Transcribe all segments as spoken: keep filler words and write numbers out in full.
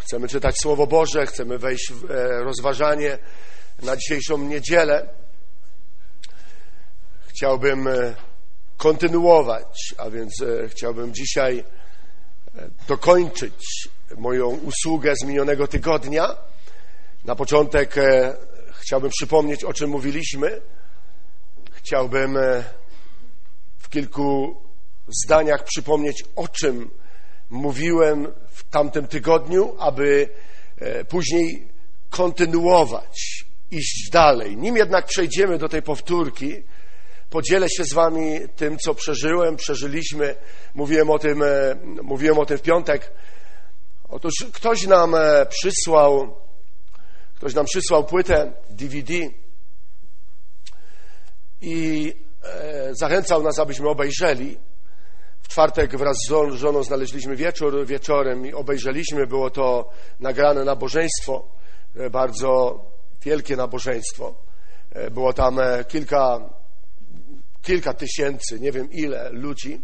Chcemy czytać Słowo Boże, chcemy wejść w rozważanie na dzisiejszą niedzielę. Chciałbym kontynuować, a więc chciałbym dzisiaj dokończyć moją usługę z minionego tygodnia. Na początek chciałbym przypomnieć, o czym mówiliśmy. Chciałbym w kilku zdaniach przypomnieć, o czym mówiłem w tamtym tygodniu, aby później kontynuować, iść dalej. Nim jednak przejdziemy do tej powtórki, podzielę się z wami tym, co przeżyłem, przeżyliśmy. Mówiłem o tym, mówiłem o tym w piątek. Otóż ktoś nam przysłał, ktoś nam przysłał płytę D V D i zachęcał nas, abyśmy obejrzeli. W czwartek wraz z żoną znaleźliśmy wieczór, wieczorem i obejrzeliśmy. Było to nagrane nabożeństwo, bardzo wielkie nabożeństwo. Było tam kilka, kilka tysięcy, nie wiem ile ludzi.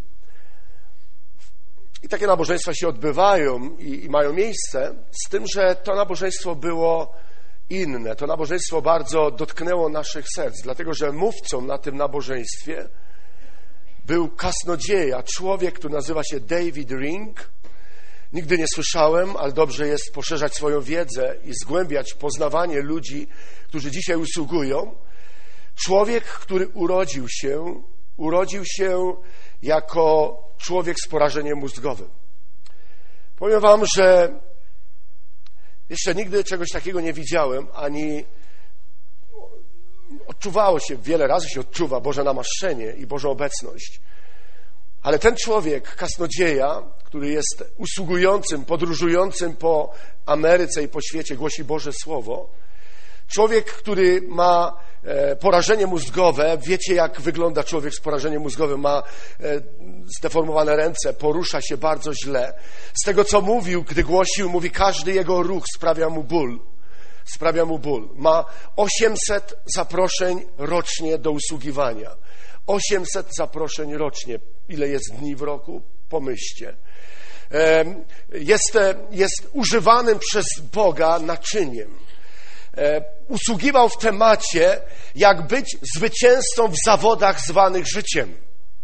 I takie nabożeństwa się odbywają i, i mają miejsce, z tym, że to nabożeństwo było inne. To nabożeństwo bardzo dotknęło naszych serc, dlatego że mówcą na tym nabożeństwie był kaznodzieja, człowiek, który nazywa się David Ring. Nigdy nie słyszałem, ale dobrze jest poszerzać swoją wiedzę i zgłębiać poznawanie ludzi, którzy dzisiaj usługują. Człowiek, który urodził się, urodził się jako człowiek z porażeniem mózgowym. Powiem wam, że jeszcze nigdy czegoś takiego nie widziałem, ani odczuwało się, wiele razy się odczuwa Boże namaszczenie i Bożą obecność. Ale ten człowiek, kaznodzieja, który jest usługującym, podróżującym po Ameryce i po świecie, głosi Boże Słowo. Człowiek, który ma porażenie mózgowe, wiecie jak wygląda człowiek z porażeniem mózgowym, ma zdeformowane ręce, porusza się bardzo źle. Z tego co mówił, gdy głosił, mówi, każdy jego ruch sprawia mu ból. Sprawia mu ból. Ma osiemset zaproszeń rocznie do usługiwania. osiemset zaproszeń rocznie. Ile jest dni w roku? Pomyślcie. Jest, jest używanym przez Boga naczyniem. Usługiwał w temacie, jak być zwycięzcą w zawodach zwanych życiem.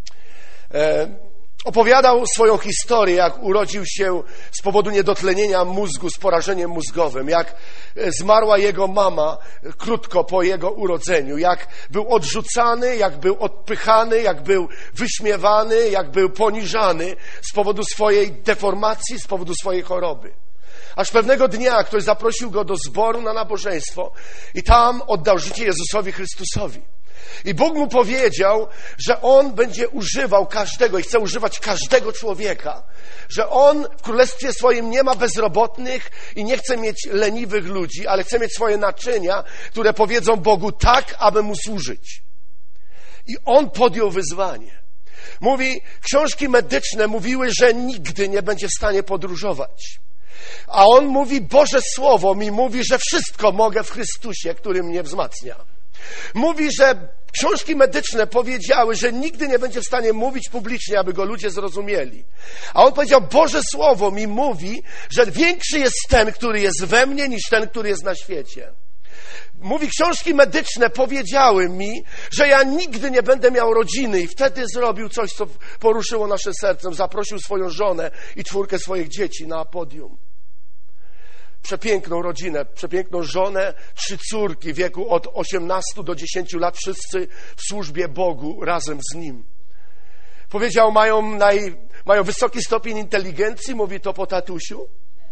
Opowiadał swoją historię, jak urodził się z powodu niedotlenienia mózgu, z porażeniem mózgowym, jak zmarła jego mama krótko po jego urodzeniu, jak był odrzucany, jak był odpychany, jak był wyśmiewany, jak był poniżany z powodu swojej deformacji, z powodu swojej choroby. Aż pewnego dnia ktoś zaprosił go do zboru na nabożeństwo i tam oddał życie Jezusowi Chrystusowi. I Bóg mu powiedział, że On będzie używał każdego i chce używać każdego człowieka, że On w Królestwie Swoim nie ma bezrobotnych i nie chce mieć leniwych ludzi, ale chce mieć swoje naczynia, które powiedzą Bogu tak, aby Mu służyć. I On podjął wyzwanie. Mówi, książki medyczne mówiły, że nigdy nie będzie w stanie podróżować. A On mówi, Boże Słowo mi mówi, że wszystko mogę w Chrystusie, który mnie wzmacnia. Mówi, że książki medyczne powiedziały, że nigdy nie będzie w stanie mówić publicznie, aby go ludzie zrozumieli. A on powiedział, Boże Słowo mi mówi, że większy jest ten, który jest we mnie, niż ten, który jest na świecie. Mówi, książki medyczne powiedziały mi, że ja nigdy nie będę miał rodziny i wtedy zrobił coś, co poruszyło nasze serce. Zaprosił swoją żonę i czwórkę swoich dzieci na podium. Przepiękną rodzinę, przepiękną żonę, trzy córki w wieku od osiemnastu do dziesięciu lat, wszyscy w służbie Bogu razem z Nim. Powiedział, mają, naj, mają wysoki stopień inteligencji, mówi to po tatusiu.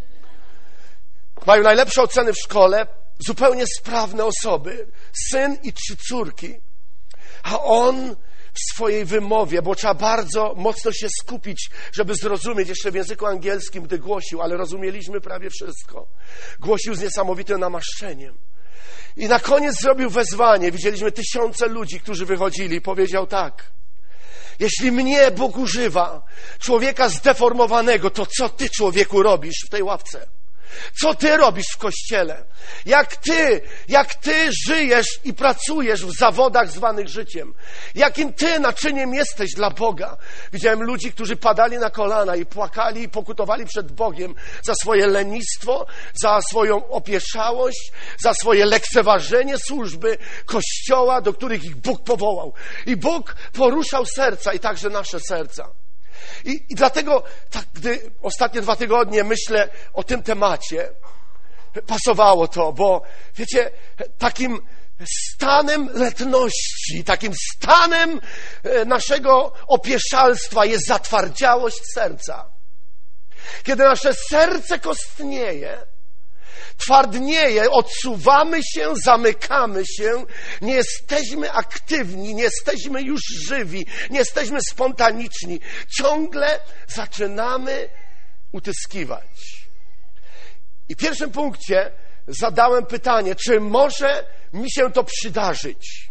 Mają najlepsze oceny w szkole, zupełnie sprawne osoby, syn i trzy córki. A on w swojej wymowie, bo trzeba bardzo mocno się skupić, żeby zrozumieć, jeszcze w języku angielskim, gdy głosił, ale rozumieliśmy prawie wszystko. Głosił z niesamowitym namaszczeniem. I na koniec zrobił wezwanie. Widzieliśmy tysiące ludzi, którzy wychodzili i powiedział tak. Jeśli mnie Bóg używa, człowieka zdeformowanego, to co ty, człowieku, robisz w tej ławce? Co ty robisz w Kościele? Jak ty, jak ty żyjesz i pracujesz w zawodach zwanych życiem? Jakim ty naczyniem jesteś dla Boga? Widziałem ludzi, którzy padali na kolana i płakali i pokutowali przed Bogiem za swoje lenistwo, za swoją opieszałość, za swoje lekceważenie służby Kościoła, do których ich Bóg powołał. I Bóg poruszał serca i także nasze serca. I, I dlatego, tak, gdy ostatnie dwa tygodnie myślę o tym temacie, pasowało to, bo wiecie, takim stanem letności, takim stanem naszego opieszalstwa jest zatwardziałość serca. Kiedy nasze serce kostnieje, twardnieje, odsuwamy się, zamykamy się, nie jesteśmy aktywni, nie jesteśmy już żywi, nie jesteśmy spontaniczni. Ciągle zaczynamy utyskiwać. I w pierwszym punkcie zadałem pytanie, czy może mi się to przydarzyć?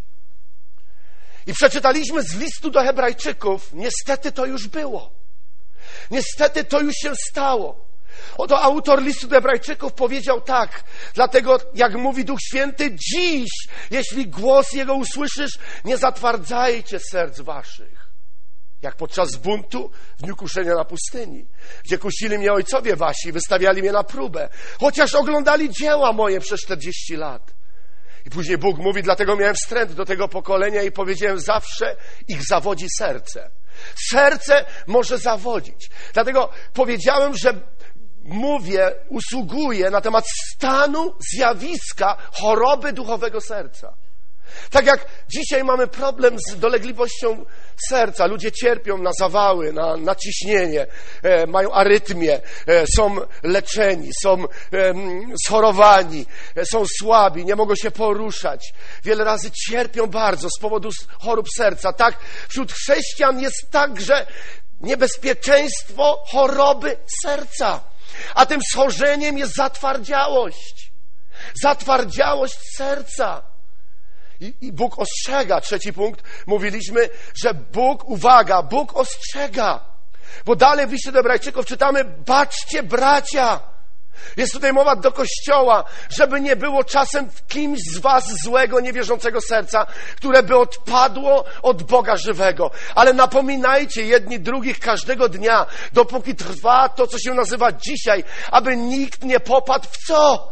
I przeczytaliśmy z listu do Hebrajczyków, niestety to już było. Niestety to już się stało. Oto autor listu do Hebrajczyków powiedział tak, dlatego jak mówi Duch Święty, dziś, jeśli głos Jego usłyszysz, nie zatwardzajcie serc waszych. Jak podczas buntu w dniu kuszenia na pustyni, gdzie kusili mnie ojcowie wasi, wystawiali mnie na próbę, chociaż oglądali dzieła moje przez czterdzieści lat. I później Bóg mówi, dlatego miałem wstręt do tego pokolenia i powiedziałem, zawsze ich zawodzi serce. Serce może zawodzić. Dlatego powiedziałem, że mówię, usługuję na temat stanu, zjawiska choroby duchowego serca. Tak jak dzisiaj mamy problem z dolegliwością serca. Ludzie cierpią na zawały, na naciśnienie, e, mają arytmię, e, są leczeni, są e, schorowani, e, są słabi, nie mogą się poruszać. Wiele razy cierpią bardzo z powodu chorób serca. Tak, wśród chrześcijan jest także niebezpieczeństwo choroby serca. A tym schorzeniem jest zatwardziałość. Zatwardziałość serca. I, I Bóg ostrzega. Trzeci punkt. Mówiliśmy, że Bóg, uwaga, Bóg ostrzega. Bo dalej w liście do Hebrajczyków czytamy, baczcie bracia. Jest tutaj mowa do Kościoła, żeby nie było czasem w kimś z was złego, niewierzącego serca, które by odpadło od Boga żywego. Ale napominajcie jedni drugich każdego dnia, dopóki trwa to, co się nazywa dzisiaj, aby nikt nie popadł w co?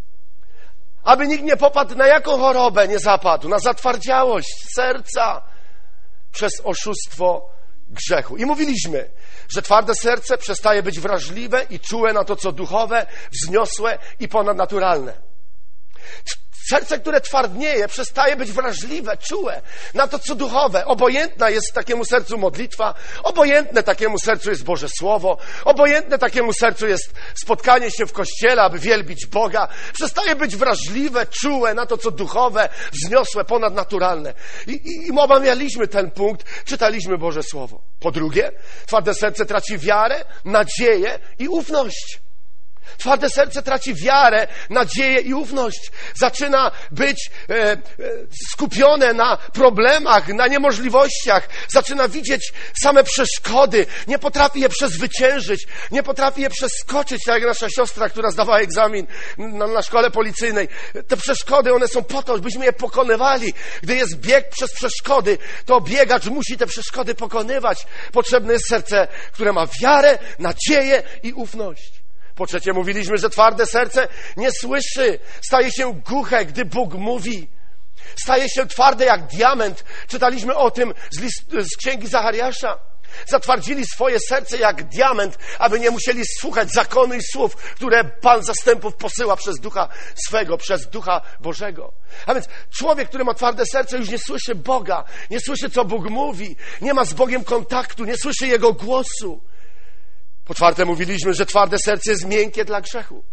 Aby nikt nie popadł na jaką chorobę nie zapadł? Na zatwardziałość serca przez oszustwo grzechu. I mówiliśmy, że twarde serce przestaje być wrażliwe i czułe na to, co duchowe, wzniosłe i ponadnaturalne. Serce, które twardnieje, przestaje być wrażliwe, czułe na to, co duchowe. Obojętna jest takiemu sercu modlitwa, obojętne takiemu sercu jest Boże Słowo, obojętne takiemu sercu jest spotkanie się w Kościele, aby wielbić Boga. Przestaje być wrażliwe, czułe na to, co duchowe, wzniosłe, ponadnaturalne. I, i, i omawialiśmy ten punkt, czytaliśmy Boże Słowo. Po drugie, twarde serce traci wiarę, nadzieję i ufność. Twarde serce traci wiarę, nadzieję i ufność. Zaczyna być e, e, skupione na problemach, na niemożliwościach. Zaczyna widzieć same przeszkody. Nie potrafi je przezwyciężyć. Nie potrafi je przeskoczyć, tak jak nasza siostra, która zdawała egzamin na, na szkole policyjnej. Te przeszkody, one są po to, byśmy je pokonywali. Gdy jest bieg przez przeszkody, to biegacz musi te przeszkody pokonywać. Potrzebne jest serce, które ma wiarę, nadzieję i ufność. Po trzecie, mówiliśmy, że twarde serce nie słyszy. Staje się głuche, gdy Bóg mówi. Staje się twarde jak diament. Czytaliśmy o tym z, list, z księgi Zachariasza. Zatwardzili swoje serce jak diament, aby nie musieli słuchać zakonu i słów, które Pan zastępów posyła przez Ducha swego, przez Ducha Bożego. A więc człowiek, który ma twarde serce, już nie słyszy Boga, nie słyszy, co Bóg mówi, nie ma z Bogiem kontaktu, nie słyszy Jego głosu. Po czwarte, mówiliśmy, że twarde serce jest miękkie dla grzechu.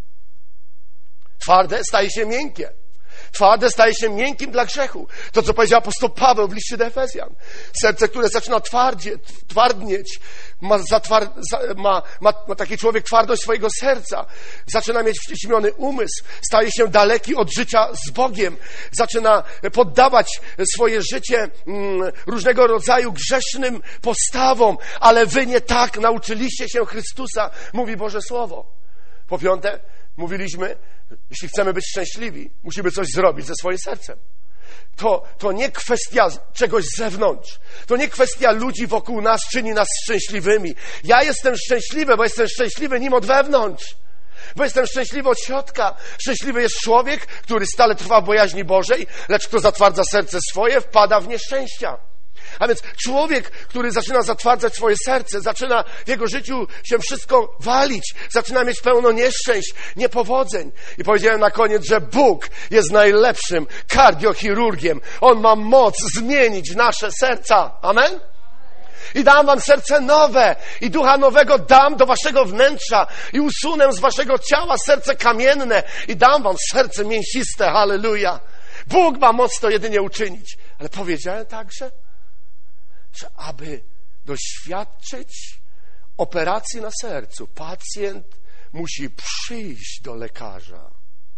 Twarde staje się miękkie. Twarde staje się miękkim dla grzechu. To, co powiedział apostoł Paweł w liście do Efezjan. Serce, które zaczyna twardzie, twardnieć, ma, zatwar, ma, ma, ma taki człowiek twardość swojego serca. Zaczyna mieć wciśniony umysł. Staje się daleki od życia z Bogiem. Zaczyna poddawać swoje życie mm, różnego rodzaju grzesznym postawom. Ale wy nie tak nauczyliście się Chrystusa, mówi Boże Słowo. Po piąte, mówiliśmy, jeśli chcemy być szczęśliwi, musimy coś zrobić ze swoim sercem. To, to nie kwestia czegoś z zewnątrz. To nie kwestia ludzi wokół nas czyni nas szczęśliwymi. Ja jestem szczęśliwy, bo jestem szczęśliwy nim od wewnątrz. Bo jestem szczęśliwy od środka. Szczęśliwy jest człowiek, który stale trwa w bojaźni Bożej, lecz kto zatwardza serce swoje, wpada w nieszczęścia. A więc człowiek, który zaczyna zatwardzać swoje serce, zaczyna w jego życiu się wszystko walić, zaczyna mieć pełno nieszczęść, niepowodzeń. I powiedziałem na koniec, że Bóg jest najlepszym kardiochirurgiem. On ma moc zmienić nasze serca. Amen? I dam wam serce nowe i ducha nowego dam do waszego wnętrza i usunę z waszego ciała serce kamienne i dam wam serce mięsiste. Halleluja. Bóg ma moc to jedynie uczynić. Ale powiedziałem także, że aby doświadczyć operacji na sercu, pacjent musi przyjść do lekarza.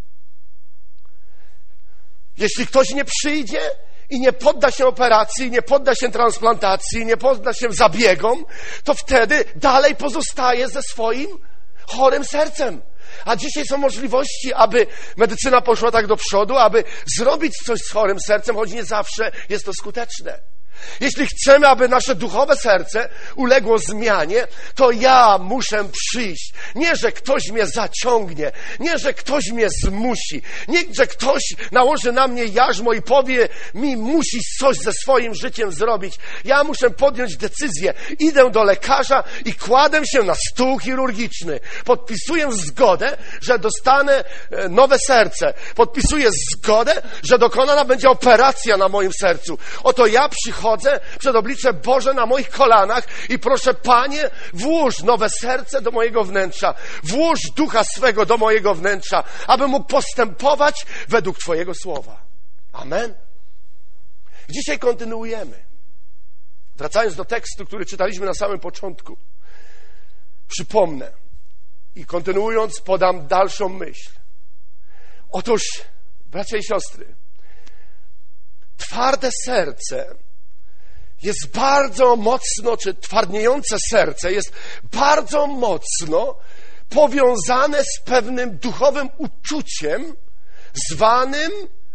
Jeśli ktoś nie przyjdzie i nie podda się operacji, nie podda się transplantacji, nie podda się zabiegom, to wtedy dalej pozostaje ze swoim chorym sercem. A dzisiaj są możliwości, aby medycyna poszła tak do przodu, aby zrobić coś z chorym sercem, choć nie zawsze jest to skuteczne. Jeśli chcemy, aby nasze duchowe serce uległo zmianie, to ja muszę przyjść. Nie, że ktoś mnie zaciągnie, nie, że ktoś mnie zmusi, nie, że ktoś nałoży na mnie jarzmo i powie mi, musisz coś ze swoim życiem zrobić. Ja muszę podjąć decyzję. Idę do lekarza i kładę się na stół chirurgiczny. Podpisuję zgodę, że dostanę nowe serce. Podpisuję zgodę, że dokonana będzie operacja na moim sercu. Oto ja przychodzę przed oblicze Boże na moich kolanach i proszę, Panie, włóż nowe serce do mojego wnętrza, włóż ducha swego do mojego wnętrza, aby mógł postępować według Twojego słowa. Amen. Dzisiaj kontynuujemy. Wracając do tekstu, który czytaliśmy na samym początku, przypomnę i kontynuując podam dalszą myśl. Otóż, bracia i siostry, twarde serce jest bardzo mocno, czy twardniejące serce jest bardzo mocno powiązane z pewnym duchowym uczuciem zwanym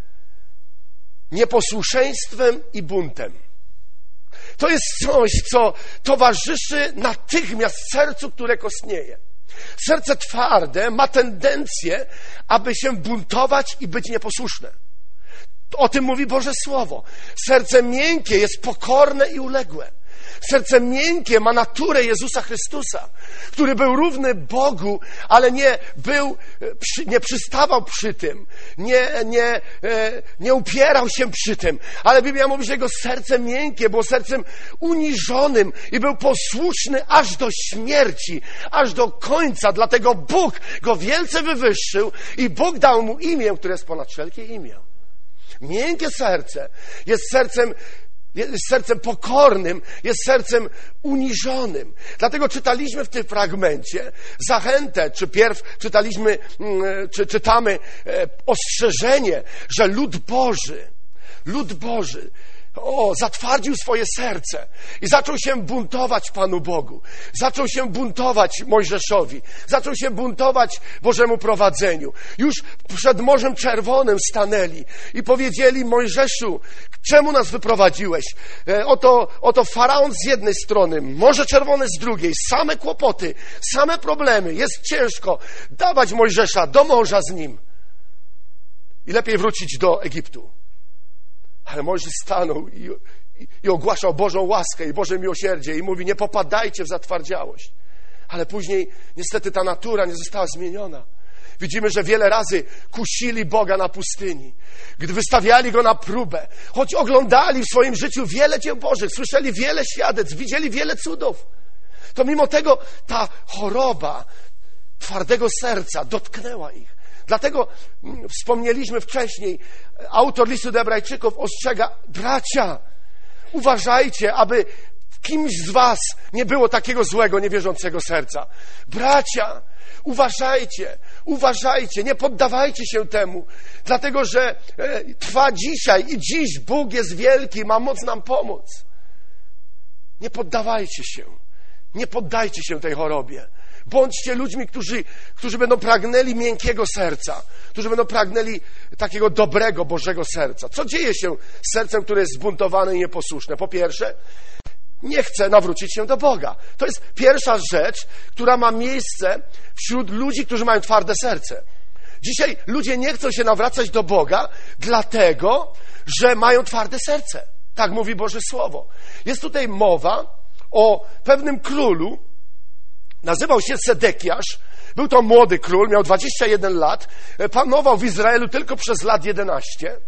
nieposłuszeństwem i buntem. To jest coś, co towarzyszy natychmiast sercu, które kostnieje. Serce twarde ma tendencję, aby się buntować i być nieposłuszne. O tym mówi Boże Słowo. Serce miękkie jest pokorne i uległe. Serce miękkie ma naturę Jezusa Chrystusa, który był równy Bogu, ale nie był, nie przystawał przy tym, nie, nie, nie upierał się przy tym. Ale Biblia mówi, że jego serce miękkie było sercem uniżonym i był posłuszny aż do śmierci, aż do końca. Dlatego Bóg go wielce wywyższył i Bóg dał mu imię, które jest ponad wszelkie imię. Miękkie serce jest sercem, jest sercem pokornym, jest sercem uniżonym. Dlatego czytaliśmy w tym fragmencie zachętę, czy pierw czytaliśmy, czy czytamy ostrzeżenie, że lud Boży, lud Boży, o, zatwardził swoje serce i zaczął się buntować Panu Bogu. Zaczął się buntować Mojżeszowi. Zaczął się buntować Bożemu prowadzeniu. Już przed Morzem Czerwonym stanęli i powiedzieli: Mojżeszu, czemu nas wyprowadziłeś? E, oto, oto Faraon z jednej strony, Morze Czerwone z drugiej, same kłopoty, same problemy, jest ciężko. Dawać Mojżesza do morza z nim. I lepiej wrócić do Egiptu. Ale Mojżesz stanął i, i, i ogłaszał Bożą łaskę i Boże miłosierdzie i mówi: nie popadajcie w zatwardziałość. Ale później niestety ta natura nie została zmieniona. Widzimy, że wiele razy kusili Boga na pustyni, gdy wystawiali Go na próbę, choć oglądali w swoim życiu wiele dzieł Bożych, słyszeli wiele świadectw, widzieli wiele cudów, to mimo tego ta choroba twardego serca dotknęła ich. Dlatego wspomnieliśmy wcześniej, autor listu do Hebrajczyków ostrzega: bracia, uważajcie, aby w kimś z was nie było takiego złego, niewierzącego serca. Bracia, uważajcie, uważajcie, nie poddawajcie się temu, dlatego że trwa dzisiaj i dziś Bóg jest wielki, ma moc nam pomóc. Nie poddawajcie się, nie poddajcie się tej chorobie. Bądźcie ludźmi, którzy, którzy będą pragnęli miękkiego serca, którzy będą pragnęli takiego dobrego, Bożego serca. Co dzieje się z sercem, które jest zbuntowane i nieposłuszne? Po pierwsze, nie chce nawrócić się do Boga. To jest pierwsza rzecz, która ma miejsce wśród ludzi, którzy mają twarde serce. Dzisiaj ludzie nie chcą się nawracać do Boga, dlatego, że mają twarde serce. Tak mówi Boże Słowo. Jest tutaj mowa o pewnym królu, nazywał się Sedekiasz. Był to młody król, miał dwadzieścia jeden lat, panował w Izraelu tylko przez lat jedenaście.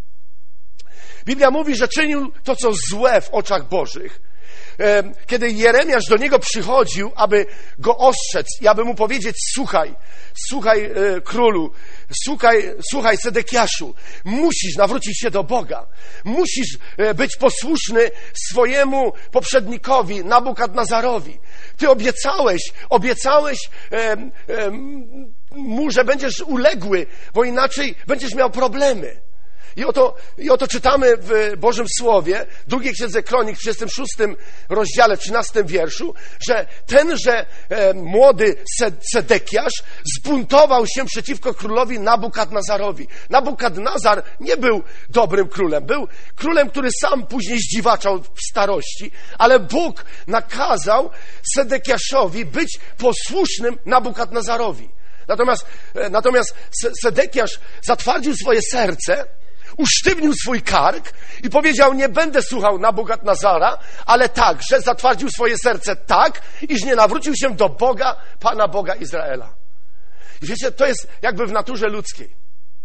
Biblia mówi, że czynił to, co złe w oczach Bożych. Kiedy Jeremiasz do niego przychodził, aby go ostrzec i aby mu powiedzieć: słuchaj, słuchaj królu, słuchaj, słuchaj Sedekiaszu, musisz nawrócić się do Boga, musisz być posłuszny swojemu poprzednikowi Nabukadnazarowi. Ty obiecałeś, obiecałeś em, em, mu, że będziesz uległy, bo inaczej będziesz miał problemy. I oto, I oto czytamy w Bożym Słowie, w drugiej księdze Kronik, w trzydziestym szóstym rozdziale, w trzynastym wierszu, że tenże e, młody Sedekiasz zbuntował się przeciwko królowi Nabukadnazarowi. Nabukadnazar nie był dobrym królem. Był królem, który sam później zdziwaczał w starości, ale Bóg nakazał Sedekiaszowi być posłusznym Nabukadnazarowi. Natomiast, e, natomiast Sedekiasz zatwardził swoje serce, usztywnił swój kark i powiedział: nie będę słuchał Nabukadnazara, ale także zatwardził swoje serce tak, iż nie nawrócił się do Boga, Pana Boga Izraela. I wiecie, to jest jakby w naturze ludzkiej.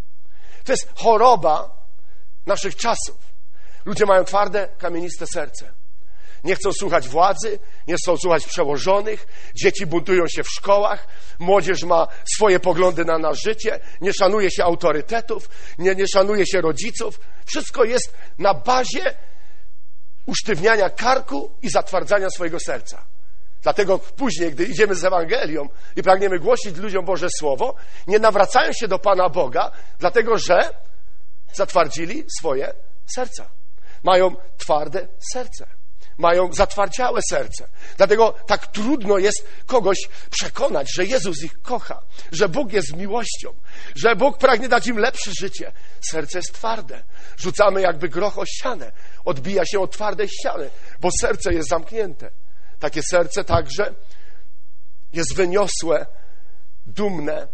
To jest choroba naszych czasów. Ludzie mają twarde, kamieniste serce. Nie chcą słuchać władzy, nie chcą słuchać przełożonych, dzieci buntują się w szkołach, młodzież ma swoje poglądy na nasze życie, nie szanuje się autorytetów, nie, nie szanuje się rodziców. Wszystko jest na bazie usztywniania karku i zatwardzania swojego serca. Dlatego później, gdy idziemy z Ewangelią i pragniemy głosić ludziom Boże Słowo, nie nawracają się do Pana Boga, dlatego że zatwardzili swoje serca. Mają twarde serce. Mają zatwardziałe serce. Dlatego tak trudno jest kogoś przekonać, że Jezus ich kocha, że Bóg jest miłością, że Bóg pragnie dać im lepsze życie. Serce jest twarde. Rzucamy jakby groch o ścianę. Odbija się od twardej ściany, bo serce jest zamknięte. Takie serce także jest wyniosłe, dumne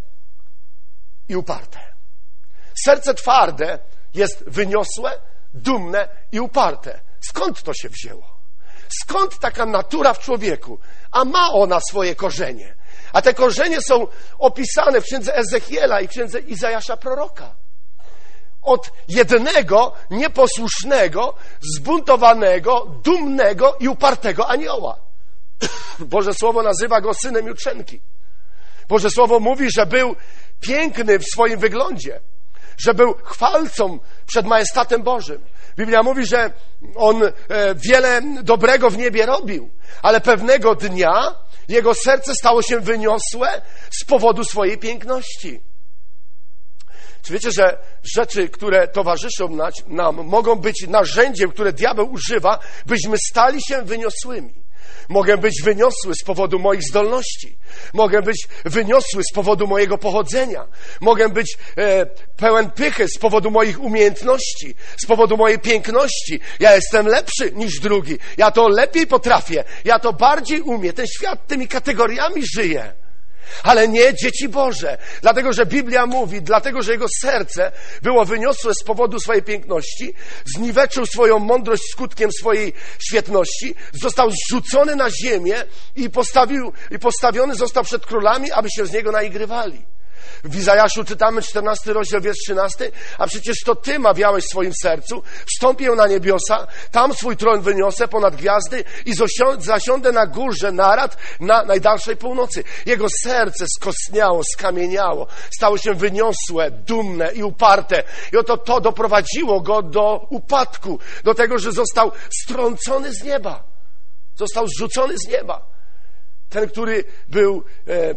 i uparte. Serce twarde jest wyniosłe, dumne i uparte. Skąd to się wzięło? Skąd taka natura w człowieku? A ma ona swoje korzenie. A te korzenie są opisane w księdze Ezechiela i księdze Izajasza proroka. Od jednego, nieposłusznego, zbuntowanego, dumnego i upartego anioła. Boże Słowo nazywa go synem jutrzenki. Boże Słowo mówi, że był piękny w swoim wyglądzie, że był chwalcą przed majestatem Bożym. Biblia mówi, że on wiele dobrego w niebie robił, ale pewnego dnia jego serce stało się wyniosłe z powodu swojej piękności. Czy wiecie, że rzeczy, które towarzyszą nam, mogą być narzędziem, które diabeł używa, byśmy stali się wyniosłymi. Mogę być wyniosły z powodu moich zdolności. Mogę być wyniosły z powodu mojego pochodzenia. Mogę być e, pełen pychy z powodu moich umiejętności, z powodu mojej piękności. Ja jestem lepszy niż drugi. Ja to lepiej potrafię. Ja to bardziej umiem. Ten świat tymi kategoriami żyje. Ale nie dzieci Boże. Dlatego, że Biblia mówi, dlatego, że jego serce było wyniosłe z powodu swojej piękności, zniweczył swoją mądrość skutkiem swojej świetności, został zrzucony na ziemię i, postawił, i postawiony został przed królami, aby się z niego naigrywali. W Izajaszu czytamy czternasty rozdział, wiersz trzynasty, a przecież to Ty mawiałeś w swoim sercu, wstąpię na niebiosa, tam swój tron wyniosę ponad gwiazdy i zasiądę na górze narad na najdalszej północy. Jego serce skostniało, skamieniało, stało się wyniosłe, dumne i uparte. I oto to doprowadziło go do upadku, do tego, że został strącony z nieba. Został zrzucony z nieba. Ten, który był e,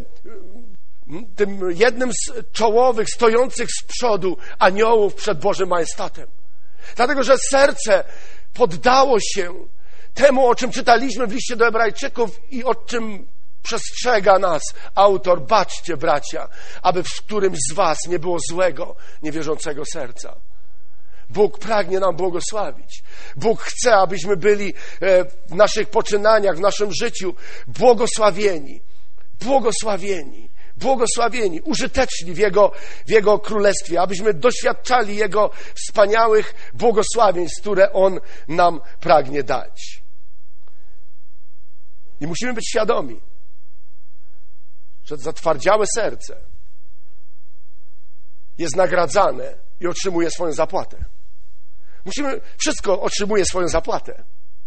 tym jednym z czołowych, stojących z przodu aniołów przed Bożym majestatem. Dlatego, że serce poddało się temu, o czym czytaliśmy w liście do Hebrajczyków i o czym Przestrzega nas autor, baczcie bracia, aby w którymś z was nie było złego, niewierzącego serca. Bóg pragnie nam błogosławić. Bóg chce, abyśmy byli w naszych poczynaniach, w naszym życiu błogosławieni. Błogosławieni. Błogosławieni, użyteczni w Jego, w Jego Królestwie, abyśmy doświadczali Jego wspaniałych błogosławieństw, które On nam pragnie dać. I musimy być świadomi, że zatwardziałe serce jest nagradzane i otrzymuje swoją zapłatę. Musimy, wszystko otrzymuje swoją zapłatę.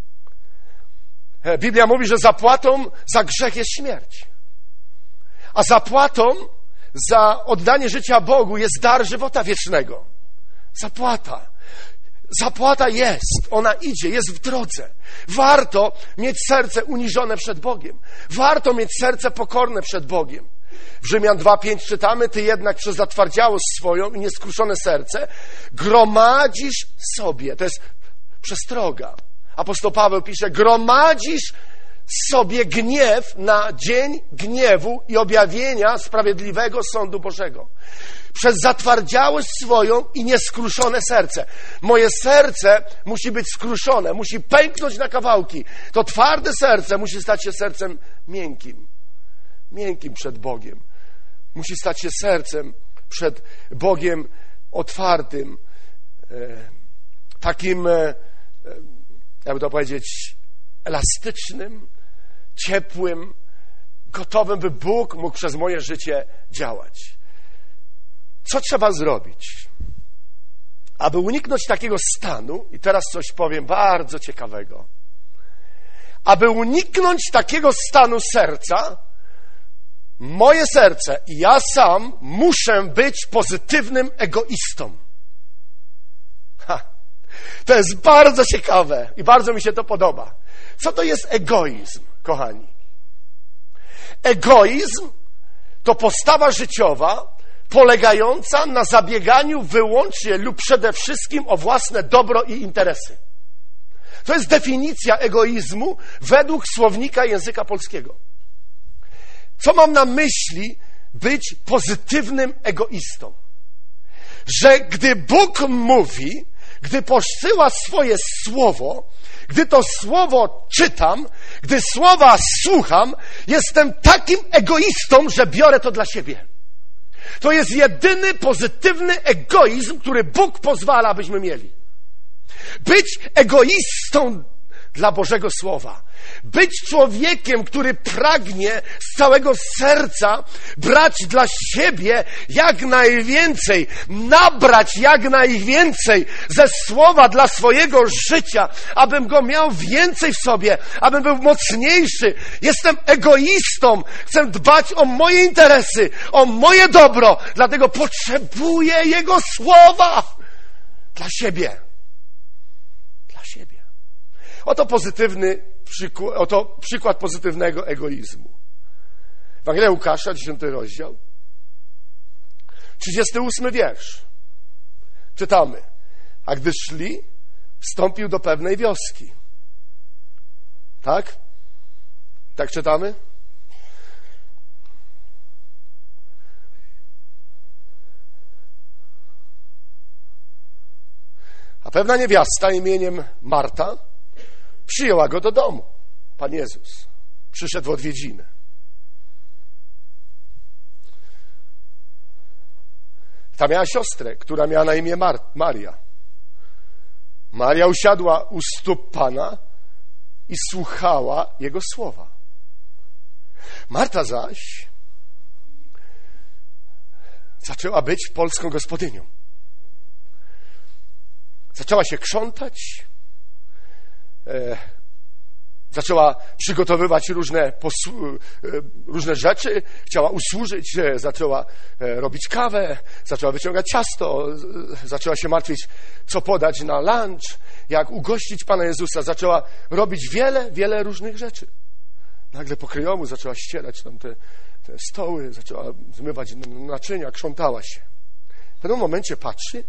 Biblia mówi, że zapłatą za grzech jest śmierć. A zapłatą za oddanie życia Bogu jest dar żywota wiecznego. Zapłata. Zapłata jest, ona idzie, jest w drodze. Warto mieć serce uniżone przed Bogiem. Warto mieć serce pokorne przed Bogiem. W Rzymian dwa pięć czytamy: ty jednak przez zatwardziałość swoją i nieskruszone serce gromadzisz sobie, to jest przestroga. Apostoł Paweł pisze: gromadzisz sobie gniew na dzień gniewu i objawienia sprawiedliwego sądu Bożego. Przez zatwardziałość swoją i nieskruszone serce. Moje serce musi być skruszone, musi pęknąć na kawałki. To twarde serce musi stać się sercem miękkim. Miękkim przed Bogiem. Musi stać się sercem przed Bogiem otwartym. Takim, jakby to powiedzieć, elastycznym, ciepłym, gotowym, by Bóg mógł przez moje życie działać. Co trzeba zrobić, aby uniknąć takiego stanu? I teraz coś powiem bardzo ciekawego. Aby uniknąć takiego stanu serca, moje serce i ja sam muszę być pozytywnym egoistą. Ha. To jest bardzo ciekawe i bardzo mi się to podoba. Co to jest egoizm, kochani? Egoizm to postawa życiowa polegająca na zabieganiu wyłącznie lub przede wszystkim o własne dobro i interesy. To jest definicja egoizmu według słownika języka polskiego. Co mam na myśli być pozytywnym egoistą? Że gdy Bóg mówi, gdy posyła swoje słowo, gdy to słowo czytam, gdy słowa słucham, jestem takim egoistą, że biorę to dla siebie. To jest jedyny pozytywny egoizm, który Bóg pozwala, abyśmy mieli. Być egoistą dla Bożego Słowa. Być człowiekiem, który pragnie z całego serca brać dla siebie jak najwięcej, nabrać jak najwięcej ze Słowa dla swojego życia, abym go miał więcej w sobie, abym był mocniejszy. Jestem egoistą, chcę dbać o moje interesy, o moje dobro, dlatego potrzebuję Jego Słowa dla siebie. Dla siebie. Oto pozytywny przykład, oto przykład pozytywnego egoizmu. Ewangelia Łukasza, dziesiąty rozdział, trzydziesty ósmy wiersz. Czytamy: a gdy szli, wstąpił do pewnej wioski. Tak? Tak czytamy? A pewna niewiasta imieniem Marta przyjęła go do domu. Pan Jezus przyszedł w odwiedziny. Ta miała siostrę, która miała na imię Mar- Maria. Maria usiadła u stóp Pana i słuchała Jego słowa. Marta zaś zaczęła być polską gospodynią. Zaczęła się krzątać, e, zaczęła przygotowywać różne, posłu- e, różne rzeczy, chciała usłużyć, e, zaczęła e, robić kawę, zaczęła wyciągać ciasto, e, zaczęła się martwić, co podać na lunch, jak ugościć Pana Jezusa, zaczęła robić wiele, wiele różnych rzeczy. Nagle po kryjomu zaczęła ścierać tam te, te stoły, zaczęła zmywać naczynia, krzątała się. W pewnym momencie patrzy,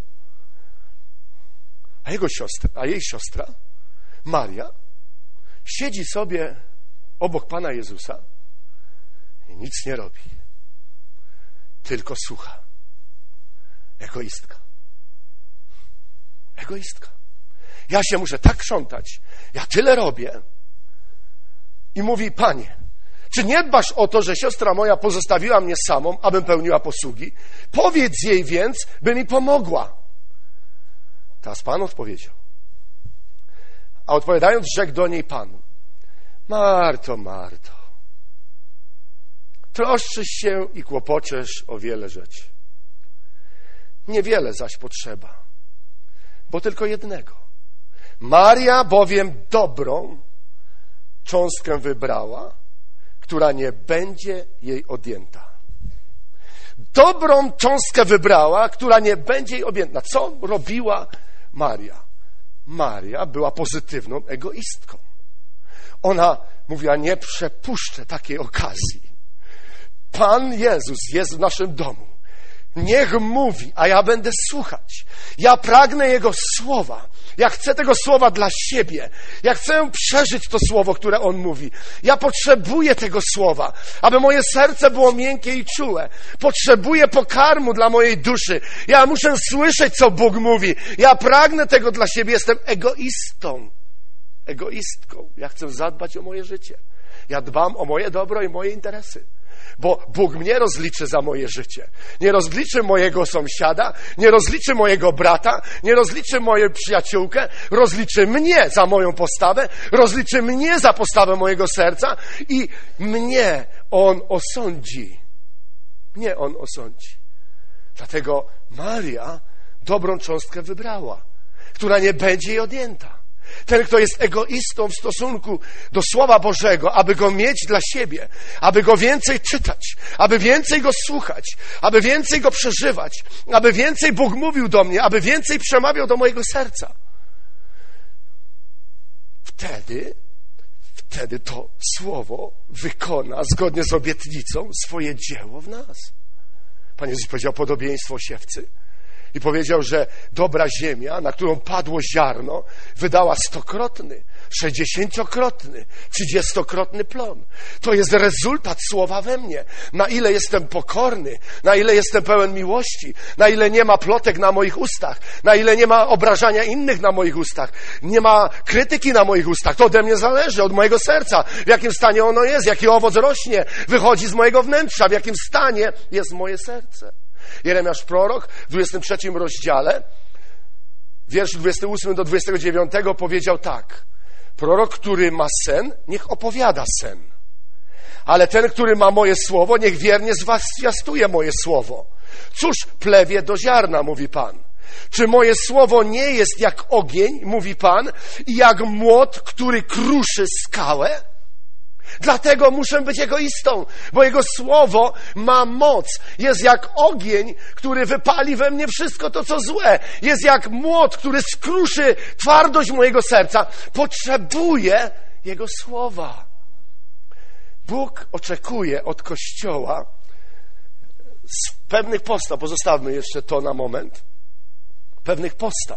A, jego siostra, a jej siostra, Maria, siedzi sobie obok Pana Jezusa i nic nie robi. Tylko słucha. Egoistka. Egoistka. Ja się muszę tak krzątać. Ja tyle robię. I mówi: Panie, czy nie dbasz o to, że siostra moja pozostawiła mnie samą, abym pełniła posługi? Powiedz jej więc, by mi pomogła. Teraz Pan odpowiedział. A odpowiadając, rzekł do niej Pan: Marto, Marto, troszczysz się i kłopoczesz o wiele rzeczy. Niewiele zaś potrzeba, bo tylko jednego. Maria bowiem dobrą cząstkę wybrała, która nie będzie jej odjęta. Dobrą cząstkę wybrała, która nie będzie jej objęta. Co robiła Maria? Maria była pozytywną egoistką. Ona mówiła: nie przepuszczę takiej okazji. Pan Jezus jest w naszym domu. Niech mówi, a ja będę słuchać. Ja pragnę Jego słowa. Ja chcę tego słowa dla siebie. Ja chcę przeżyć to słowo, które On mówi. Ja potrzebuję tego słowa, aby moje serce było miękkie i czułe. Potrzebuję pokarmu dla mojej duszy. Ja muszę słyszeć, co Bóg mówi. Ja pragnę tego dla siebie. Jestem egoistą. Egoistką. Ja chcę zadbać o moje życie. Ja dbam o moje dobro i moje interesy. Bo Bóg mnie rozliczy za moje życie. Nie rozliczy mojego sąsiada, nie rozliczy mojego brata, nie rozliczy mojej przyjaciółkę, rozliczy mnie za moją postawę, rozliczy mnie za postawę mojego serca i mnie On osądzi. Mnie On osądzi. Dlatego Maria dobrą cząstkę wybrała, która nie będzie jej odjęta. Ten, kto jest egoistą w stosunku do Słowa Bożego, aby go mieć dla siebie, aby go więcej czytać, aby więcej go słuchać, aby więcej go przeżywać, aby więcej Bóg mówił do mnie, aby więcej przemawiał do mojego serca. Wtedy, wtedy to Słowo wykona zgodnie z obietnicą swoje dzieło w nas. Pan Jezus powiedział podobieństwo siewcy. I powiedział, że dobra ziemia, na którą padło ziarno, wydała stokrotny, sześćdziesięciokrotny, trzydziestokrotny plon. To jest rezultat słowa we mnie. Na ile jestem pokorny, na ile jestem pełen miłości, na ile nie ma plotek na moich ustach, na ile nie ma obrażania innych na moich ustach, nie ma krytyki na moich ustach. To ode mnie zależy, od mojego serca, w jakim stanie ono jest, jaki owoc rośnie, wychodzi z mojego wnętrza, w jakim stanie jest moje serce. Jeremiasz prorok w dwudziestym trzecim rozdziale, wiersz dwudziesty ósmy do dwudziestego dziewiątego powiedział tak: prorok, który ma sen, niech opowiada sen, ale ten, który ma moje słowo, niech wiernie z was zwiastuje moje słowo. Cóż plewie do ziarna, mówi Pan. Czy moje słowo nie jest jak ogień, mówi Pan, i jak młot, który kruszy skałę? Dlatego muszę być egoistą, bo Jego słowo ma moc. Jest jak ogień, który wypali we mnie wszystko to, co złe. Jest jak młot, który skruszy twardość mojego serca. Potrzebuję Jego słowa. Bóg oczekuje od Kościoła z pewnych postaw. Pozostawmy jeszcze to na moment. Pewnych postaw.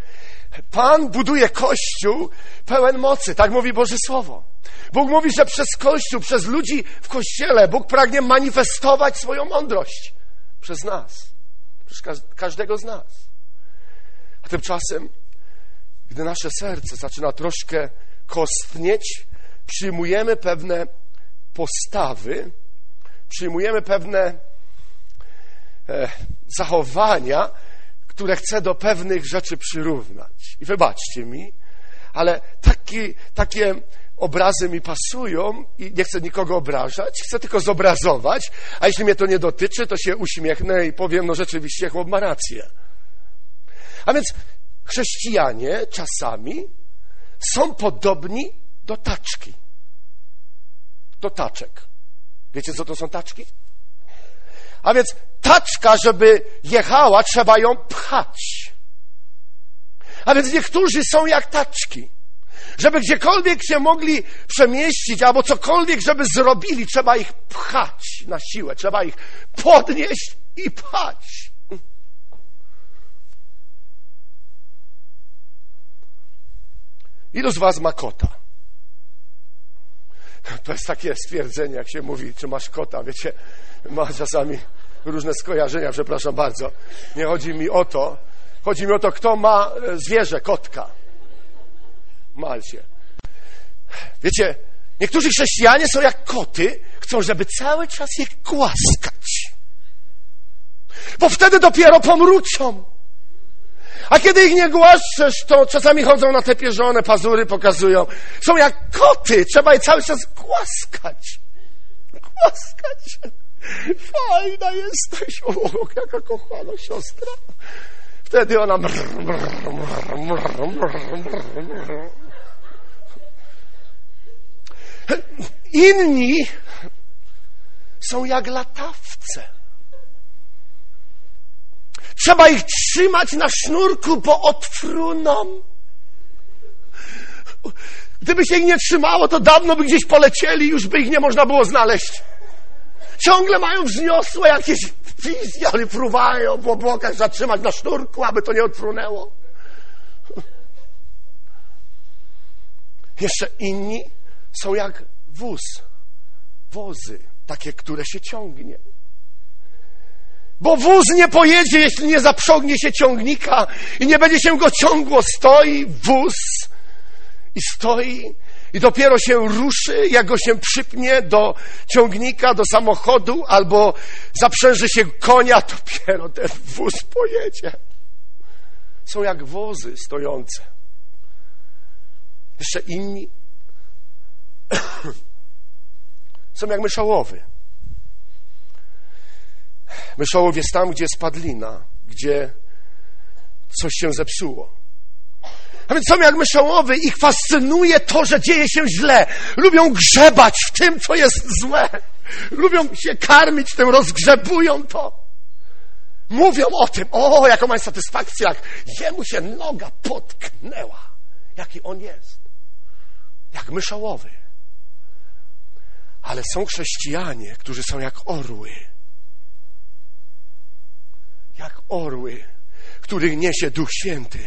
Pan buduje Kościół pełen mocy, tak mówi Boże Słowo. Bóg mówi, że przez Kościół, przez ludzi w Kościele Bóg pragnie manifestować swoją mądrość przez nas, przez każdego z nas. A tymczasem, gdy nasze serce zaczyna troszkę kostnieć, przyjmujemy pewne postawy, przyjmujemy pewne e, zachowania, które chcę do pewnych rzeczy przyrównać. I wybaczcie mi, ale taki, takie obrazy mi pasują i nie chcę nikogo obrażać, chcę tylko zobrazować, a jeśli mnie to nie dotyczy, to się uśmiechnę i powiem, no rzeczywiście chłop ma rację. A więc chrześcijanie czasami są podobni do taczki. Do taczek. Wiecie, co to są taczki? A więc taczka, żeby jechała, trzeba ją pchać. A więc niektórzy są jak taczki. Żeby gdziekolwiek się mogli przemieścić, albo cokolwiek, żeby zrobili, trzeba ich pchać na siłę. Trzeba ich podnieść i pchać. Ilu z was ma kota? To jest takie stwierdzenie, jak się mówi, czy masz kota, wiecie, ma czasami różne skojarzenia, przepraszam bardzo. Nie chodzi mi o to, chodzi mi o to, kto ma zwierzę, kotka. Malcie. Wiecie, niektórzy chrześcijanie są jak koty, chcą, żeby cały czas je głaskać. Bo wtedy dopiero pomruczą. A kiedy ich nie głaszczesz, to czasami chodzą na te pierzone pazury, pokazują. Są jak koty, trzeba je cały czas głaskać. Głaskać. Fajna jesteś, o, jaka kochana siostra. Wtedy ona... Inni są jak latawce. Trzeba ich trzymać na sznurku, bo odfruną. Gdyby się ich nie trzymało, to dawno by gdzieś polecieli, już by ich nie można było znaleźć. Ciągle mają wzniosłe jakieś wizje, ale fruwają w obłokach, zatrzymać na sznurku, aby to nie odfrunęło. Jeszcze inni są jak wóz, wozy, takie, które się ciągnie. Bo wóz nie pojedzie, jeśli nie zaprzągnie się ciągnika i nie będzie się go ciągło. Stoi wóz i stoi i dopiero się ruszy, jak go się przypnie do ciągnika, do samochodu albo zaprzęży się konia, dopiero ten wóz pojedzie. Są jak wozy stojące. Jeszcze inni są jak myszołowy. Myszołów jest tam, gdzie jest padlina, gdzie coś się zepsuło. A więc są jak myszołowy, ich fascynuje to, że dzieje się źle. Lubią grzebać w tym, co jest złe. Lubią się karmić tym, rozgrzebują to. Mówią o tym, o, jaką mają satysfakcję, jak jemu się noga potknęła. Jaki on jest. Jak myszołowy. Ale są chrześcijanie, którzy są jak orły. Jak orły, których niesie Duch Święty.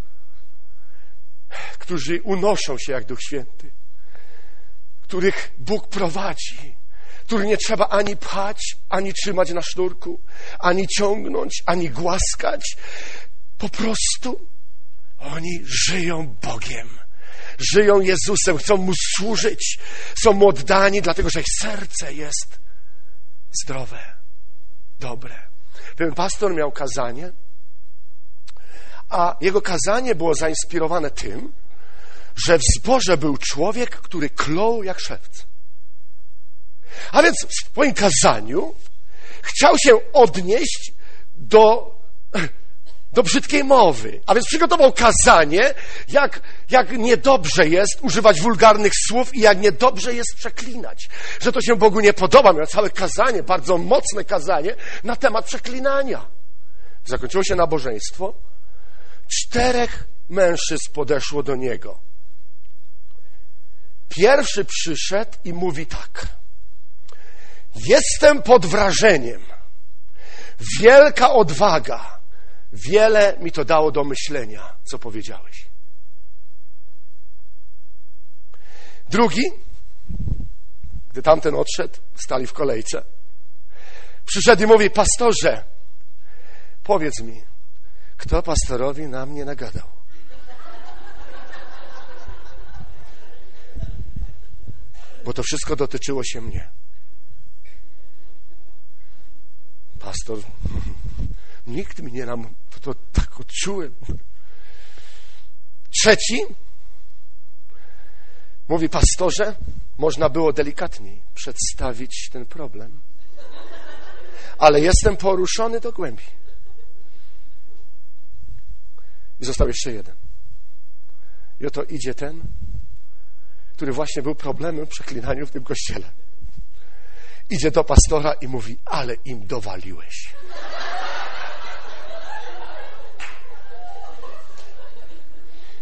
Którzy unoszą się jak Duch Święty. Których Bóg prowadzi. Których nie trzeba ani pchać, ani trzymać na sznurku, ani ciągnąć, ani głaskać. Po prostu oni żyją Bogiem. Żyją Jezusem, chcą Mu służyć. Są Mu oddani, dlatego że ich serce jest zdrowe, dobre. Pewien pastor miał kazanie, a jego kazanie było zainspirowane tym, że w zborze był człowiek, który klął jak szewc. A więc w swoim kazaniu chciał się odnieść do, do brzydkiej mowy. A więc przygotował kazanie, jak, jak niedobrze jest używać wulgarnych słów i jak niedobrze jest przeklinać. Że to się Bogu nie podoba. Miał całe kazanie, bardzo mocne kazanie na temat przeklinania. Zakończyło się nabożeństwo. Czterech mężczyzn podeszło do niego. Pierwszy przyszedł i mówi tak. Jestem pod wrażeniem. Wielka odwaga. Wiele mi to dało do myślenia, co powiedziałeś. Drugi, gdy tamten odszedł, stali w kolejce. Przyszedł i mówi, pastorze, powiedz mi, kto pastorowi na mnie nagadał? Bo to wszystko dotyczyło się mnie. Pastor, nikt mi nie nam, to, to tak odczułem. Trzeci mówi, pastorze, można było delikatniej przedstawić ten problem, ale jestem poruszony do głębi. I został jeszcze jeden. I oto idzie ten, który właśnie był problemem w przeklinaniu w tym kościele. Idzie do pastora i mówi, ale im dowaliłeś.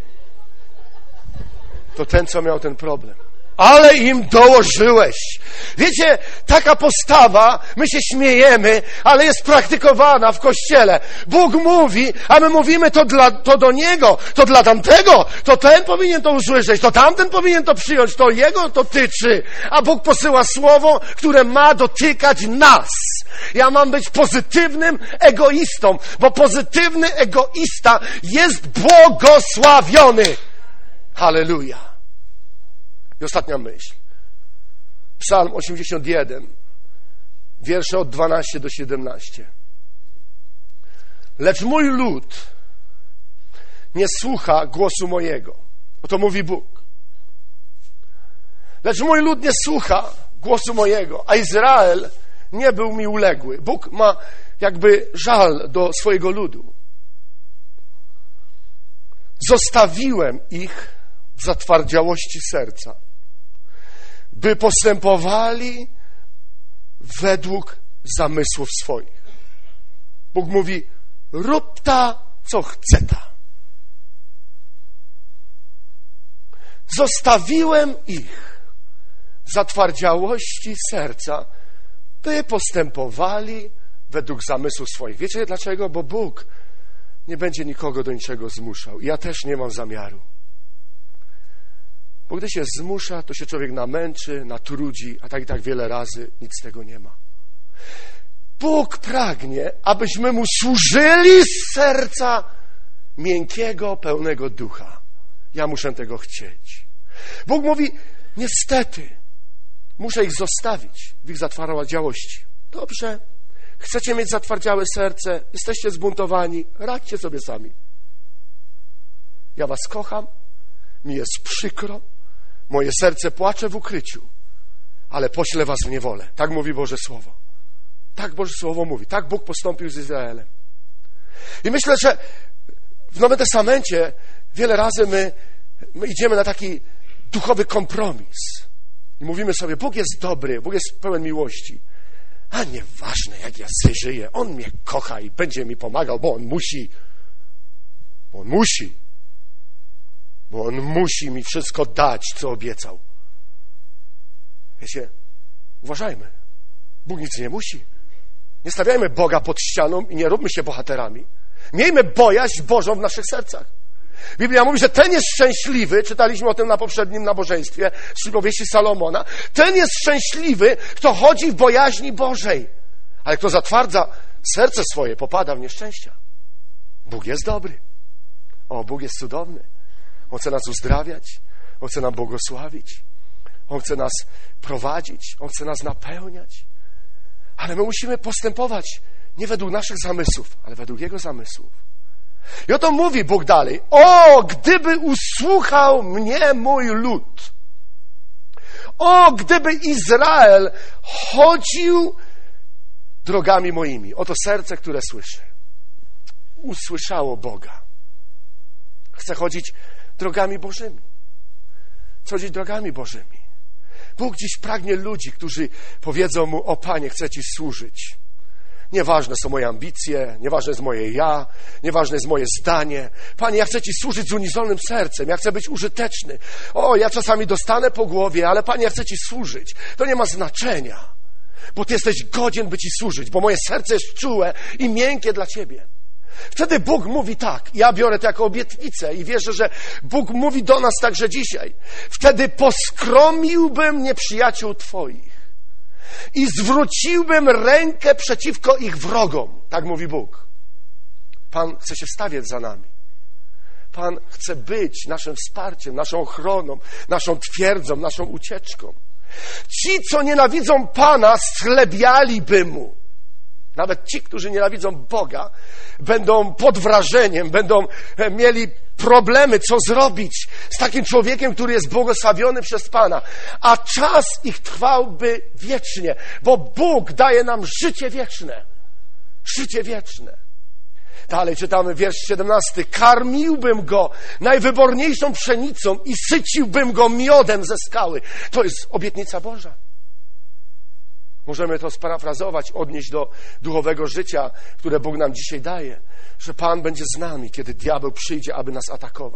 To ten, co miał ten problem. Ale im dołożyłeś. Wiecie, taka postawa, my się śmiejemy, ale jest praktykowana w Kościele. Bóg mówi, a my mówimy to, dla, to do Niego, to dla tamtego, to ten powinien to usłyszeć, to tamten powinien to przyjąć, to Jego to tyczy. A Bóg posyła słowo, które ma dotykać nas. Ja mam być pozytywnym egoistą, bo pozytywny egoista jest błogosławiony. Halleluja. I ostatnia myśl. Psalm osiemdziesiąt jeden, wiersze od dwunastego do siedemnastego. Lecz mój lud nie słucha głosu mojego. Oto mówi Bóg. Lecz mój lud nie słucha głosu mojego, a Izrael nie był mi uległy. Bóg ma jakby żal do swojego ludu. Zostawiłem ich w zatwardziałości serca, by postępowali według zamysłów swoich. Bóg mówi, rób ta, co chce ta. Zostawiłem ich w zatwardziałości serca, by postępowali według zamysłów swoich. Wiecie dlaczego? Bo Bóg nie będzie nikogo do niczego zmuszał. I ja też nie mam zamiaru. Bo gdy się zmusza, to się człowiek namęczy, natrudzi, a tak i tak wiele razy nic z tego nie ma. Bóg pragnie, abyśmy Mu służyli z serca miękkiego, pełnego ducha. Ja muszę tego chcieć. Bóg mówi, niestety, muszę ich zostawić w ich zatwardziałości. Dobrze, chcecie mieć zatwardziałe serce, jesteście zbuntowani, radźcie sobie sami. Ja was kocham, mi jest przykro, moje serce płacze w ukryciu, ale poślę was w niewolę. Tak mówi Boże Słowo. Tak Boże Słowo mówi. Tak Bóg postąpił z Izraelem. I myślę, że w Nowym Testamencie wiele razy my, my idziemy na taki duchowy kompromis. I mówimy sobie, Bóg jest dobry, Bóg jest pełen miłości. A nieważne, jak ja sobie żyję, On mnie kocha i będzie mi pomagał, bo On musi. Bo On musi. Bo On musi mi wszystko dać, co obiecał. Wiecie, uważajmy. Bóg nic nie musi. Nie stawiajmy Boga pod ścianą i nie róbmy się bohaterami. Miejmy bojaźń Bożą w naszych sercach. Biblia mówi, że ten jest szczęśliwy, czytaliśmy o tym na poprzednim nabożeństwie z przypowieści Salomona, ten jest szczęśliwy, kto chodzi w bojaźni Bożej. Ale kto zatwardza serce swoje, popada w nieszczęścia. Bóg jest dobry. O, Bóg jest cudowny. On chce nas uzdrawiać, On chce nam błogosławić, On chce nas prowadzić, On chce nas napełniać. Ale my musimy postępować nie według naszych zamysłów, ale według Jego zamysłów. I oto mówi Bóg dalej, o, gdyby usłuchał mnie mój lud, o, gdyby Izrael chodził drogami moimi. Oto serce, które słyszy, usłyszało Boga. Chce chodzić drogami Bożymi. Chce chodzić drogami Bożymi. Bóg dziś pragnie ludzi, którzy powiedzą Mu, o Panie, chcę Ci służyć. Nieważne są moje ambicje, nieważne jest moje ja, nieważne jest moje zdanie. Panie, ja chcę Ci służyć z uniżonym sercem, ja chcę być użyteczny. O, ja czasami dostanę po głowie, ale Panie, ja chcę Ci służyć. To nie ma znaczenia, bo Ty jesteś godzien, by Ci służyć, bo moje serce jest czułe i miękkie dla Ciebie. Wtedy Bóg mówi tak, ja biorę to jako obietnicę i wierzę, że Bóg mówi do nas także dzisiaj. Wtedy poskromiłbym nieprzyjaciół Twoich i zwróciłbym rękę przeciwko ich wrogom. Tak mówi Bóg. Pan chce się wstawiać za nami. Pan chce być naszym wsparciem, naszą ochroną, naszą twierdzą, naszą ucieczką. Ci, co nienawidzą Pana, schlebialiby Mu. Nawet ci, którzy nienawidzą Boga, będą pod wrażeniem, będą mieli problemy, co zrobić z takim człowiekiem, który jest błogosławiony przez Pana. A czas ich trwałby wiecznie, bo Bóg daje nam życie wieczne. Życie wieczne. Dalej czytamy wiersz siedemnasty. Karmiłbym go najwyborniejszą pszenicą i syciłbym go miodem ze skały. To jest obietnica Boża. Możemy to sparafrazować, odnieść do duchowego życia, które Bóg nam dzisiaj daje, że Pan będzie z nami, kiedy diabeł przyjdzie, aby nas atakować.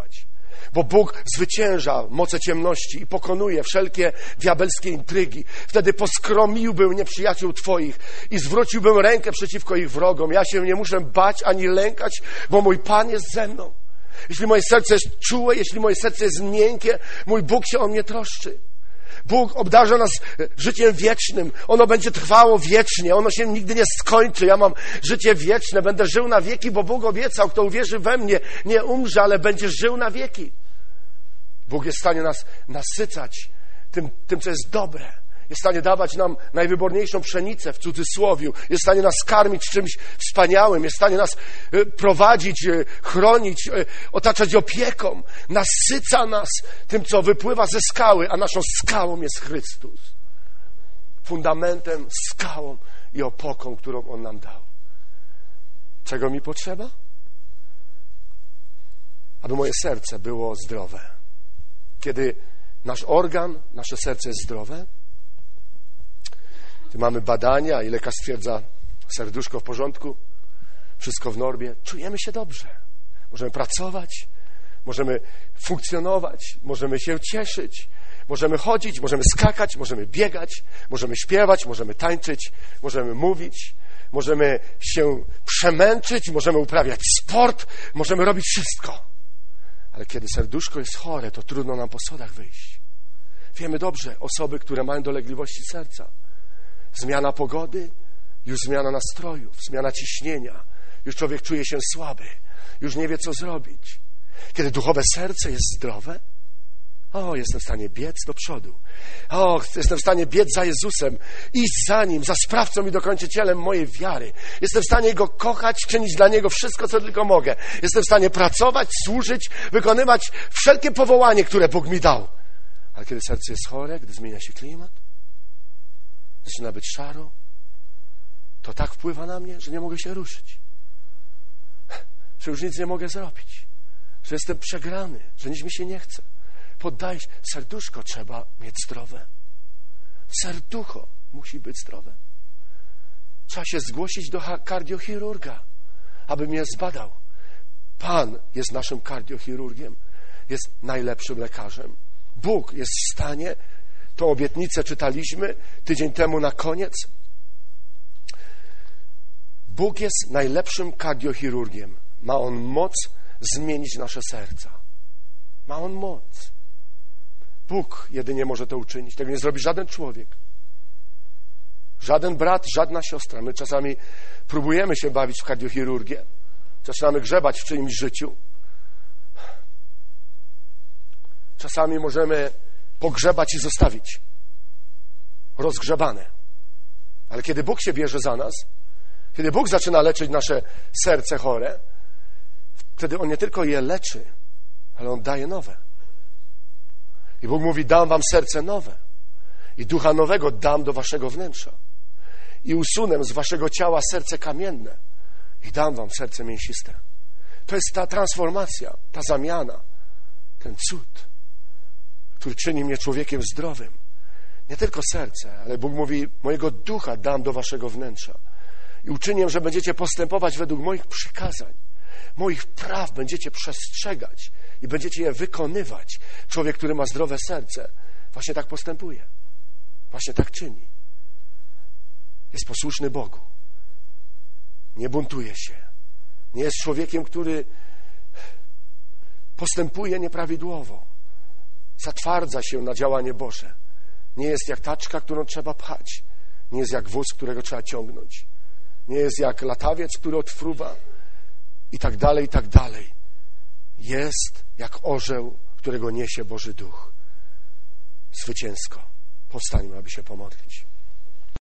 Bo Bóg zwycięża moce ciemności i pokonuje wszelkie diabelskie intrygi. Wtedy poskromiłbym nieprzyjaciół Twoich i zwróciłbym rękę przeciwko ich wrogom. Ja się nie muszę bać ani lękać, bo mój Pan jest ze mną. Jeśli moje serce jest czułe, jeśli moje serce jest miękkie, mój Bóg się o mnie troszczy. Bóg obdarza nas życiem wiecznym. Ono będzie trwało wiecznie. Ono się nigdy nie skończy. Ja mam życie wieczne. Będę żył na wieki, bo Bóg obiecał. Kto uwierzy we mnie, nie umrze, ale będzie żył na wieki. Bóg jest w stanie nas nasycać tym, tym co jest dobre. Jest w stanie dawać nam najwyborniejszą pszenicę w cudzysłowiu. Jest w stanie nas karmić czymś wspaniałym. Jest w stanie nas prowadzić, chronić, otaczać opieką. Nasyca nas tym, co wypływa ze skały, a naszą skałą jest Chrystus. Fundamentem, skałą i opoką, którą On nam dał. Czego mi potrzeba? Aby moje serce było zdrowe. Kiedy nasz organ, nasze serce jest zdrowe, gdy mamy badania i lekarz stwierdza serduszko w porządku, wszystko w normie, czujemy się dobrze. Możemy pracować, możemy funkcjonować, możemy się cieszyć, możemy chodzić, możemy skakać, możemy biegać, możemy śpiewać, możemy tańczyć, możemy mówić, możemy się przemęczyć, możemy uprawiać sport, możemy robić wszystko. Ale kiedy serduszko jest chore, to trudno nam po schodach wyjść. Wiemy dobrze, osoby, które mają dolegliwości serca, zmiana pogody, już zmiana nastrojów, zmiana ciśnienia, już człowiek czuje się słaby, już nie wie, co zrobić. Kiedy duchowe serce jest zdrowe, o, jestem w stanie biec do przodu. O, jestem w stanie biec za Jezusem, iść za Nim, za sprawcą i dokończycielem mojej wiary. Jestem w stanie Go kochać, czynić dla Niego wszystko, co tylko mogę. Jestem w stanie pracować, służyć, wykonywać wszelkie powołanie, które Bóg mi dał. Ale kiedy serce jest chore, gdy zmienia się klimat, zaczyna być szaro, to tak wpływa na mnie, że nie mogę się ruszyć. Że już nic nie mogę zrobić. Że jestem przegrany, że nic mi się nie chce. Poddaj się. Serduszko trzeba mieć zdrowe. Serducho musi być zdrowe. Trzeba się zgłosić do kardiochirurga, aby mnie zbadał. Pan jest naszym kardiochirurgiem. Jest najlepszym lekarzem. Bóg jest w stanie, tą obietnicę czytaliśmy tydzień temu na koniec. Bóg jest najlepszym kardiochirurgiem. Ma On moc zmienić nasze serca. Ma On moc. Bóg jedynie może to uczynić. Tego nie zrobi żaden człowiek. Żaden brat, żadna siostra. My czasami próbujemy się bawić w kardiochirurgię. Zaczynamy grzebać w czyimś życiu. Czasami możemy pogrzebać i zostawić. Rozgrzebane. Ale kiedy Bóg się bierze za nas, kiedy Bóg zaczyna leczyć nasze serce chore, wtedy On nie tylko je leczy, ale On daje nowe. I Bóg mówi, dam wam serce nowe i ducha nowego dam do waszego wnętrza i usunę z waszego ciała serce kamienne i dam wam serce mięsiste. To jest ta transformacja, ta zamiana, ten cud, który czyni mnie człowiekiem zdrowym. Nie tylko serce, ale Bóg mówi, mojego ducha dam do waszego wnętrza i uczynię, że będziecie postępować według moich przykazań, moich praw będziecie przestrzegać i będziecie je wykonywać. Człowiek, który ma zdrowe serce, właśnie tak postępuje. Właśnie tak czyni. Jest posłuszny Bogu. Nie buntuje się. Nie jest człowiekiem, który postępuje nieprawidłowo. Zatwardza się na działanie Boże. Nie jest jak taczka, którą trzeba pchać. Nie jest jak wóz, którego trzeba ciągnąć. Nie jest jak latawiec, który odfruwa. I tak dalej, i tak dalej. Jest jak orzeł, którego niesie Boży Duch. Zwycięsko. Powstańmy, aby się pomodlić.